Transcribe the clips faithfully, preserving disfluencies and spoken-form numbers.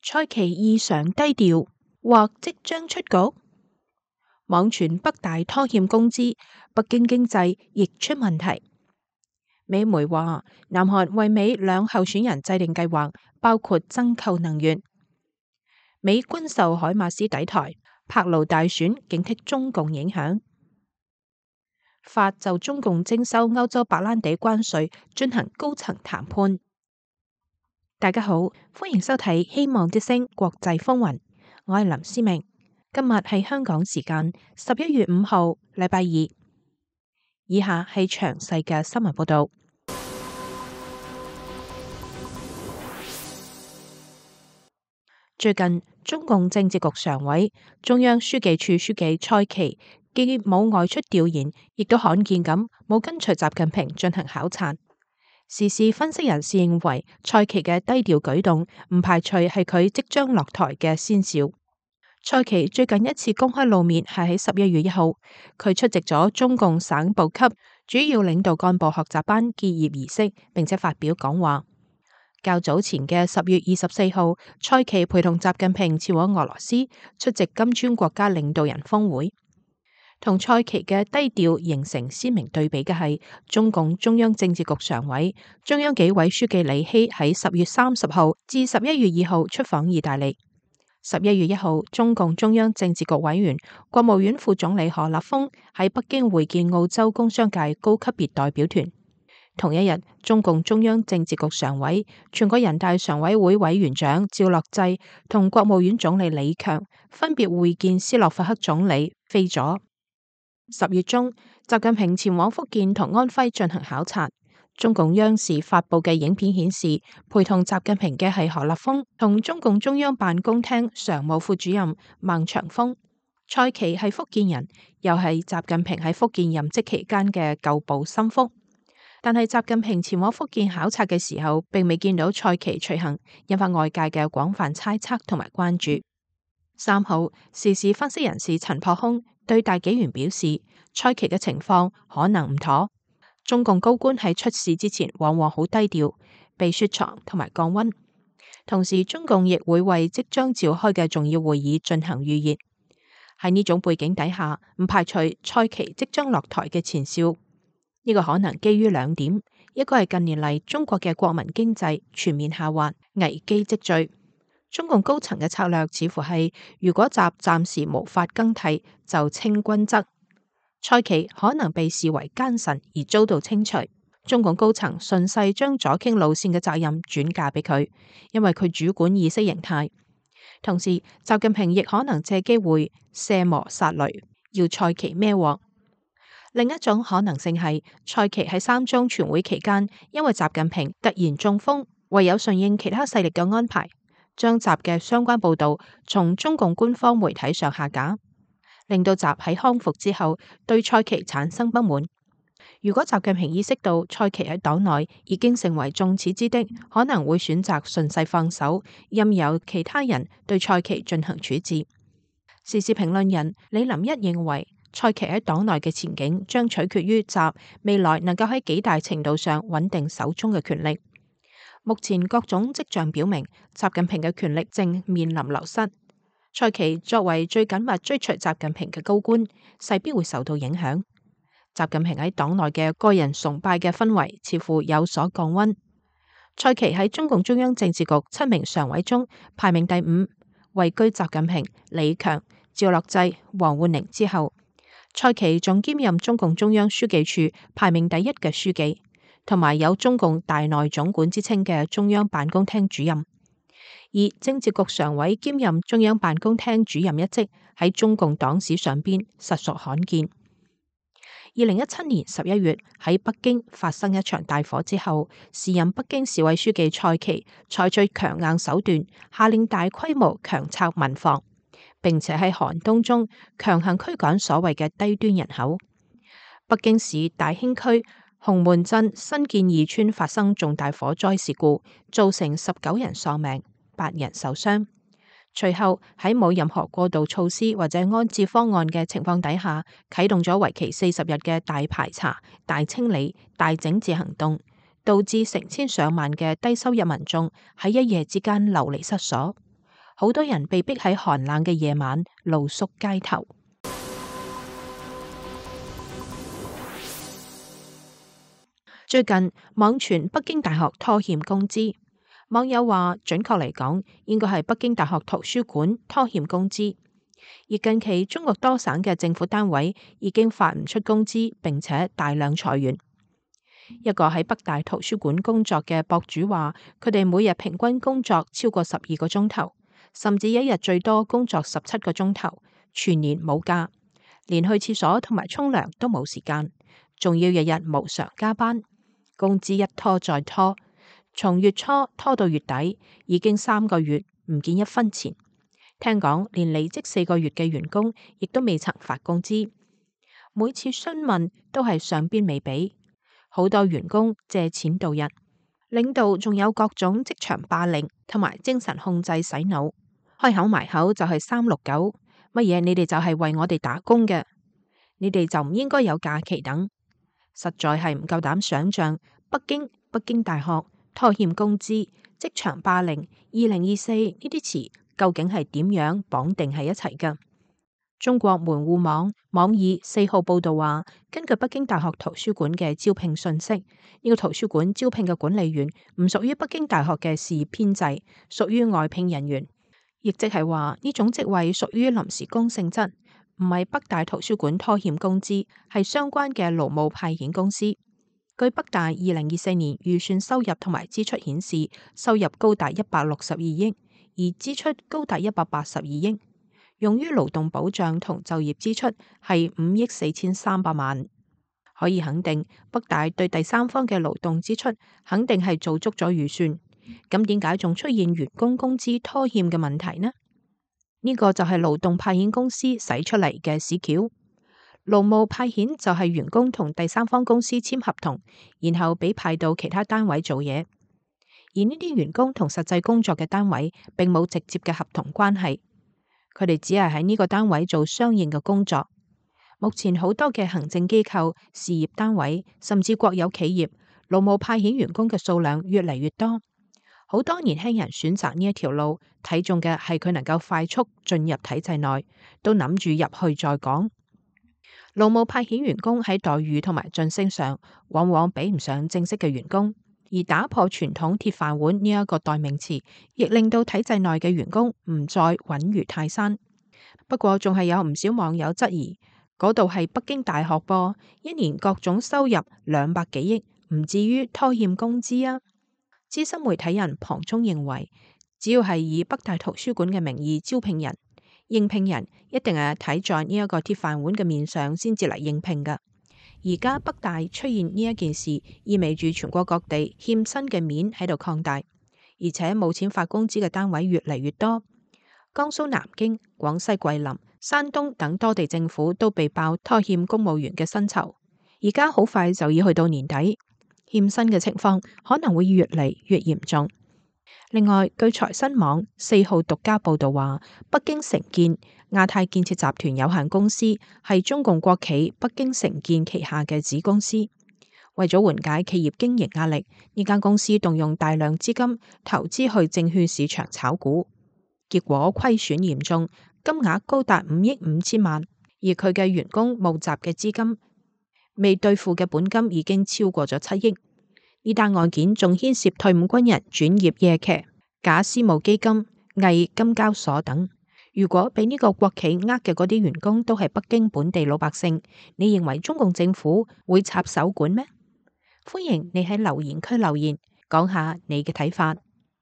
蔡奇異常低調，或即將出局。網傳北大拖欠工資，北京經濟亦出問題。美媒話，南韓為美兩候選人制定計劃，包括增購能源。美軍售海馬斯抵台，柏盧大選警惕中共影響。法就中共徵收歐洲白蘭地關稅進行高層談判。大家好，歡迎收睇《希望之聲國際風雲》，我係林思明。今日係香港時間十一月五號，禮拜二。以下係詳細嘅新聞報道。最近，中共政治局常委、中央書記處書記蔡奇既冇外出調研，亦都罕見咁冇跟隨習近平進行考察。時事分析人士認為，蔡奇嘅低調舉動唔排除係佢即將落台嘅先兆。蔡奇最近一次公開露面係喺十一月一號，佢出席咗中共省部級主要領導幹部學習班結業儀式，並且發表講話。較早前嘅十月二十四號，蔡奇陪同習近平前往俄羅斯出席金磚國家領導人峰會。同蔡奇嘅低調形成鮮明對比嘅係，中共中央政治局常委、中央紀委書記李希喺十月三十號至十一月二號出訪意大利。十一月一號，中共中央政治局委員、國務院副總理何立峰喺北京會見澳洲工商界高級別代表團。同一日，中共中央政治局常委、全國人大常委會委員長趙樂際同國務院總理李強分別會見斯洛伐克總理菲佐。十月中，習近平前往福建同安徽進行考察。中共央視發布嘅影片顯示，陪同習近平嘅係何立峰同中共中央辦公廳常務副主任孟長峰。蔡奇係福建人，又係習近平喺福建任職期間嘅舊部心腹。但係習近平前往福建考察嘅時候，並未見到蔡奇隨行，引發外界嘅廣泛猜測同埋關注。三號，時事分析人士陳破空對大紀元表示，蔡奇嘅情況可能唔妥。中共高官喺出事之前往往好低調，被雪藏同埋降溫。同時，中共亦會為即將召開嘅重要會議進行預熱。喺呢種背景底下，唔排除蔡奇即將落台嘅前兆。呢個可能基於兩點，一個係近年嚟中國嘅國民經濟全面下滑，危機積聚。中共高層嘅策略似乎係，如果習暫時無法更替，就清君側。蔡奇可能被視為奸臣而遭到清除。中共高層順勢將左傾路線嘅責任轉嫁俾佢，因為佢主管意識形態。同時，習近平亦可能借機會卸磨殺驢，要蔡奇孭鑊。另一種可能性係，蔡奇喺三中全會期間，因為習近平突然中風，唯有順應其他勢力嘅安排，將習嘅相關報道從中共官方媒體上下架，令到習喺康復之後對蔡奇產生不滿。如果習近平意識到蔡奇喺黨內已經成為眾矢之的，可能會選擇順勢放手，任由其他人對蔡奇進行處置。時事評論人李林一認為，蔡奇喺黨內嘅前景將取決於習未來能夠喺幾大程度上穩定手中嘅權力。目前各種跡象表明，習近平嘅權力正面臨流失。蔡奇作為最緊密追隨習近平嘅高官，勢必會受到影響。習近平喺黨內嘅個人崇拜嘅氛圍似乎有所降溫。蔡奇喺中共中央政治局七名常委中排名第五，位居習近平、李強、趙樂際、王滬寧之後。蔡奇仲兼任中共中央書記處排名第一嘅書記，同埋有中共大內總管之稱嘅中央辦公廳主任。而政治局常委兼任中央辦公廳主任一職喺中共黨史上邊實屬罕見。二零一七年十一月喺北京發生一場大火之後，時任北京市委書記蔡奇採取強硬手段，下令大規模強拆民房，並且喺寒冬中強行驅趕所謂嘅低端人口。北京市大興區洪門鎮新建二村發生重大火災事故，造成十九人喪命，八人受傷。隨後喺冇任何過渡措施或者安置方案嘅情況底下，啟動咗為期四十日嘅大排查、大清理、大整治行動，導致成千上萬嘅低收入民眾喺一夜之間流離失所。 好多人被逼喺寒冷嘅夜晚露宿街頭。最近網傳北京大學拖欠工資，網友話準確嚟講，應該係北京大學圖書館拖欠工資。而近期中國多省嘅政府單位已經發唔出工資，並且大量裁員。一個喺北大圖書館工作嘅博主話，佢哋每日平均工作超過十二個鐘頭，甚至一日最多工作十七個鐘頭，全年冇假，連去廁所同埋沖涼都冇時間，仲要日日無償加班。工資一拖再拖，從月初拖到月底，已經三個月唔見一分錢。聽講連離職四個月嘅員工亦都未曾發工資，每次詢問都係上邊未俾，好多員工借錢度日。領導仲有各種職場霸凌同埋精神控制洗腦，開口埋口就係三六九，乜嘢你哋就係為我哋打工嘅，你哋就唔應該有假期等。實在係唔夠膽想象北京、北京大學拖欠工資、職場霸凌、二零二四呢啲詞究竟係點樣綁定喺一齊㗎？中國門戶網網易四號報道話，根據北京大學圖書館嘅招聘信息，呢個圖書館招聘嘅管理員唔屬於北京大學嘅事業編制，屬於外聘人員，亦即係話呢種職位屬於臨時工性質。唔係北大圖書館拖欠工資，係相關嘅勞務派遣公司。據北大二零二四年預算收入同埋支出顯示，收入高達一百六十二億，而支出高達一百八十二億，用於勞動保障同就業支出係五億四千三百萬。可以肯定，北大對第三方嘅勞動支出肯定係做足咗預算。咁點解仲出現員工工資拖欠嘅問題呢？呢個就係勞動派遣公司使出嚟嘅屎橋。勞務派遣就係員工同第三方公司簽合同，然後俾派到其他單位做嘢。而呢啲員工同實際工作嘅單位並冇直接嘅合同關係，佢哋只係喺呢個單位做相應嘅工作。目前好多嘅行政機構、事業單位，甚至國有企業，勞務派遣員工嘅數量越嚟越多。好多年輕人選擇呢一條路，睇中嘅係佢能夠快速進入體制內，都諗住入去再講。勞務派遣員工喺待遇同埋晉升上，往往比唔上正式嘅員工，而打破傳統鐵飯碗呢一個代名詞，亦令到體制內嘅員工唔再穩如泰山。不過仲係有唔少網友質疑，嗰度係北京大學噃，一年各種收入兩百幾億，唔至於拖欠工資啊。資深媒體人龐聰認為，只要係以北大圖書館嘅名義招聘人，應聘人一定係睇在呢一個鐵飯碗嘅面上先至嚟應聘㗎。而家北大出現呢一件事，意味住全國各地欠薪嘅面喺度擴大，而且冇錢發工資嘅單位越嚟越多。江蘇南京、廣西桂林、山東等多地政府都被爆拖欠公務員嘅薪酬，而家好快就要去到年底。欠薪嘅情況可能會越嚟越嚴重。另外，據財新網四號獨家報道話，北京城建亞太建設集團有限公司係中共國企北京城建旗下嘅子公司。為咗緩解企業經營壓力，呢間公司動用大量資金投資去證券市場炒股，結果虧損嚴重，金額高達五億五千萬，而佢嘅員工募集嘅資金未兌付嘅本金已經超過咗七億。呢單案件仲牽涉退伍軍人轉業夜騎、假私募基金、偽金交所等。如果俾呢個國企呃嘅嗰啲員工都係北京本地老百姓，你認為中共政府會插手管咩？歡迎你喺留言區留言，講下你嘅睇法。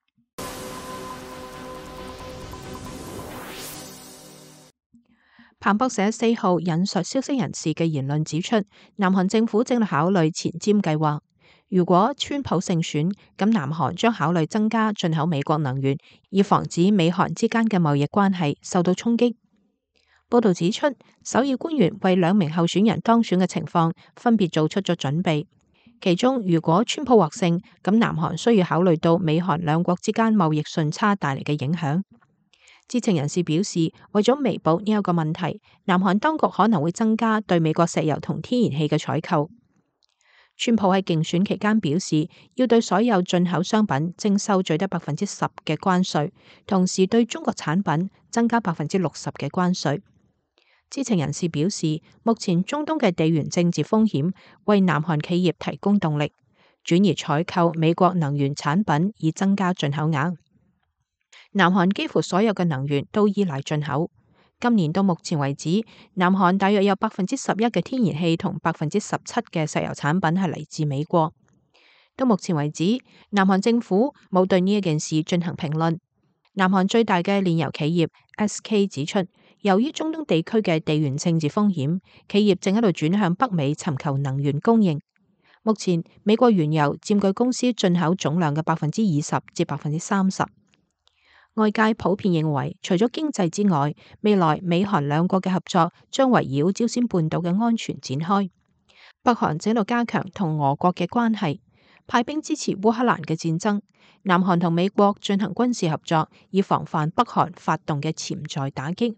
彭博社四號引述消息人士嘅言論指出，南韓政府正考慮前瞻計劃。如果川普勝選，咁南韓將考慮增加進口美國能源，以防止美韓之間嘅貿易關係受到衝擊。報道指出，首爾官員為兩名候選人當選嘅情況分別做出咗準備。其中，如果川普獲勝，咁南韓需要考慮到美韓兩國之間貿易順差帶嚟嘅影響。知情人士表示，為咗彌補呢一個問題，南韓當局可能會增加對美國石油同天然氣嘅採購。 川普喺競選期間表示，要對所有進口商品徵收最低百分之十嘅關稅，同時對中國產品增加百分之六十嘅關稅。知情人士表示，目前中東嘅地緣政治風險為南韓企業提供動力，轉而採購美國能源產品以增加進口額。南韓幾乎所有嘅能源都依賴進口。今年到目前為止，南韓大約有百分之十一嘅天然氣同百分之十七嘅石油產品係嚟自美國。到目前為止，南韓政府冇對呢一件事進行評論。南韓最大嘅煉油企業 S K 指出，由於中東地區嘅地緣政治風險，企業正喺度轉向北美尋求能源供應。目前，美國原油佔據公司進口總量嘅百分之二十至百分之三十。外界普遍認為，除咗經濟之外，未來美韓兩國嘅合作將圍繞朝鮮半島嘅安全展開。北韓正喺度加強同俄國嘅關係，派兵支持烏克蘭嘅戰爭。南韓同美國進行軍事合作，以防範北韓發動嘅潛在打擊。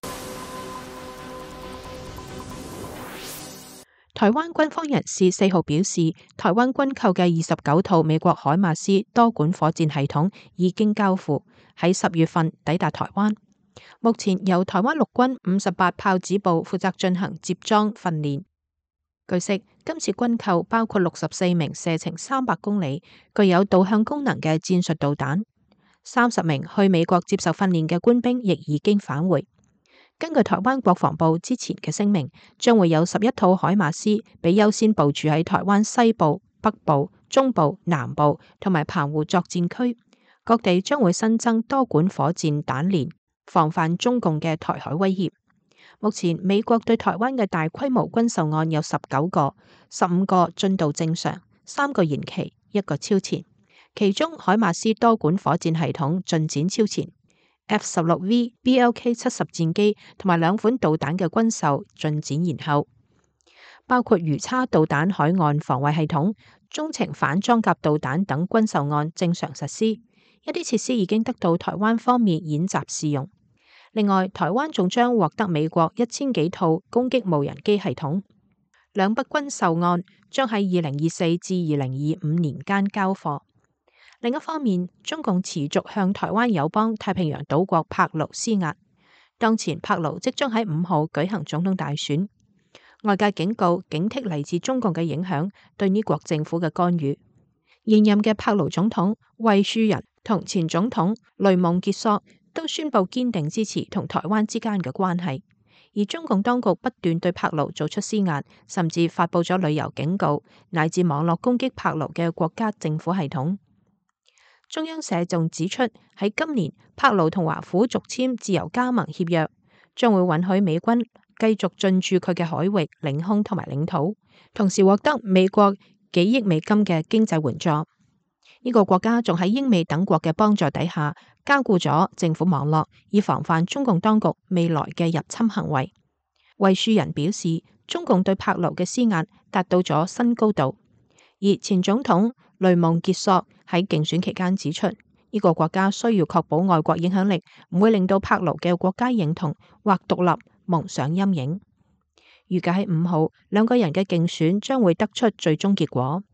台灣軍方人士四號表示，台灣軍購嘅二十九套美國海馬斯多管火箭系統已經交付，喺十月份抵達台灣。目前由台灣陸軍五十八炮指部負責進行接裝訓練。據悉，今次軍購包括六十四名射程三百公里、具有導向功能嘅戰術導彈，三十名去美國接受訓練嘅官兵亦已經返回。根據台灣國防部之前嘅聲明，將會有十一套海馬斯被優先部署喺台灣西部、北部、中部、南部同埋澎湖作戰區，各地將會新增多管火箭彈連，防範中共嘅台海威脅。目前美國對台灣嘅大規模軍售案有十九個，十五個進度正常，三個延期，一個超前。其中海馬斯多管火箭系統進展超前。F 十六 V、B L K 七十戰機同埋兩款導彈嘅軍售進展延後，包括魚叉導彈海岸防衛系統、中程反裝甲導彈等軍售案正常實施，一啲設施已經得到台灣方面演習試用。另外，台灣仲將獲得美國一千幾套攻擊無人機系統。兩筆軍售案將喺二零二四至二零二五年間交貨。另一方面，中共持續向台灣友邦太平洋島國帕勞施壓。當前帕勞即將喺五號舉行總統大選，外界警告警惕嚟自中共嘅影響對呢國政府嘅干預。現任嘅帕勞總統惠恕仁同前總統雷蒙傑索都宣布堅定支持同台灣之間嘅關係，而中共當局不斷對帕勞做出施壓，甚至發布咗旅遊警告，乃至網絡攻擊帕勞嘅國家政府系統。中央社仲指出，喺今年帕勞同華府續簽自由加盟協約，將會允許美軍繼續進駐佢嘅海域、領空同埋領土，同時獲得美國幾億美金嘅經濟援助。呢、這個國家仲喺英美等國嘅幫助底下，加固咗政府網絡，以防範中共當局未來嘅入侵行為。惠恕仁表示，中共對帕勞嘅施壓達到咗新高度，而前總統雷蒙傑索喺競選期間指出，呢、這個國家需要確保外國影響力唔會令到帕勞嘅國家認同或獨立蒙上陰影。預計喺五號，兩個人嘅競選將會得出最終結果。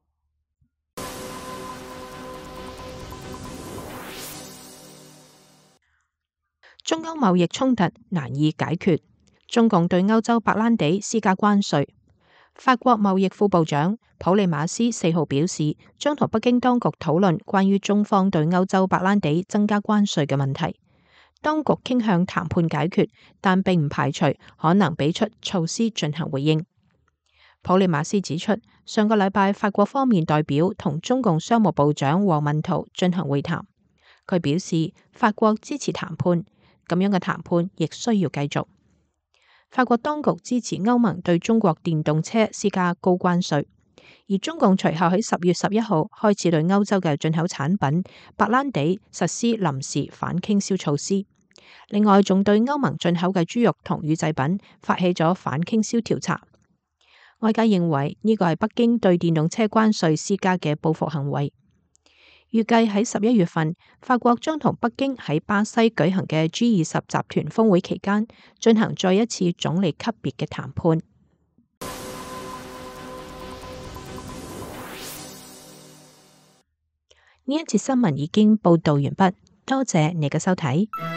中歐貿易衝突難以解決，中共對歐洲白蘭地施加關稅。法國貿易副部長普利馬斯四號表示，將同北京當局討論關於中方對歐洲白蘭地增加關稅嘅問題。當局傾向談判解決，但並唔排除可能俾出措施進行回應。普利馬斯指出，上個禮拜法國方面代表同中共商務部長王文濤進行會談，佢表示法國支持談判，咁樣嘅談判亦需要繼續。法國當局支持歐盟對中國電動車施加高關稅，而中共隨後喺十月十一號開始對歐洲嘅進口產品白蘭地實施臨時反傾銷措施。另外，仲對歐盟進口嘅豬肉同乳製品發起咗反傾銷調查。外界認為呢個係北京對電動車關稅施加嘅報復行為。預計喺十一月份，法國將同北京喺巴西舉行嘅 G 二十集團峰會期間進行再一次總理級別嘅談判。 呢一節新聞已經報道完畢，多謝你嘅收睇。